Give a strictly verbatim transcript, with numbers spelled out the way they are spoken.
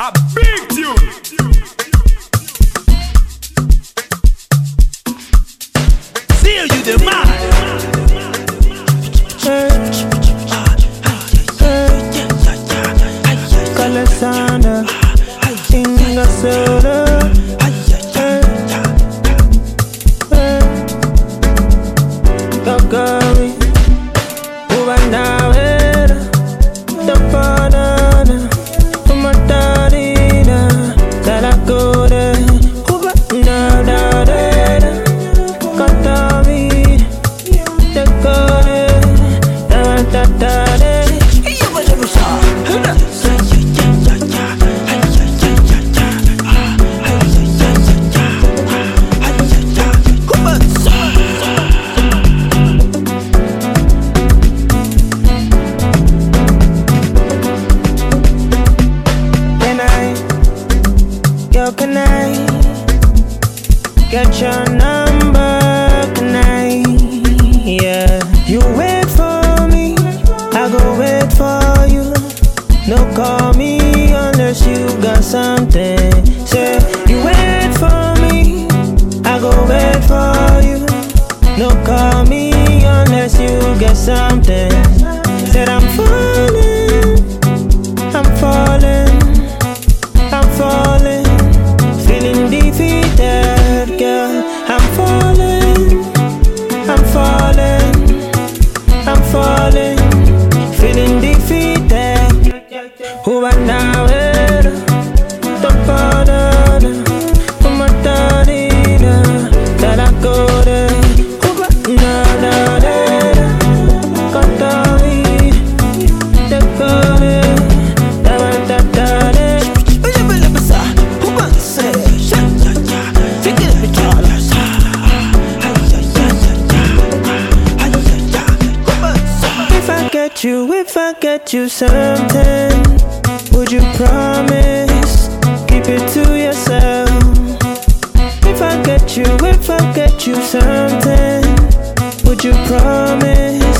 A big tune. See you the man. Alexander, Inga Soda. Gagari, Ubanawera, Tapanana, Umatarina, Talakore, Ubanadadera, Katami, Tekore, Tatatare. Yo, can I get your number? Can I? Yeah. You wait for me, I go wait for you. No call me unless you got something. Say you wait for me, I go wait for you. No call me unless you get something. Said I'm falling, I'm falling, I'm falling. Feeling defeated, girl. I'm falling, I'm falling, I'm falling. Feeling defeated. Who I now head? Tapadana, Umatarina, Talakore, Ubanadadera, Katami, Tekore, Tavatare. If I get you, if I get you something, would you promise? Keep it to yourself. If I get you, if I get you something, would you promise?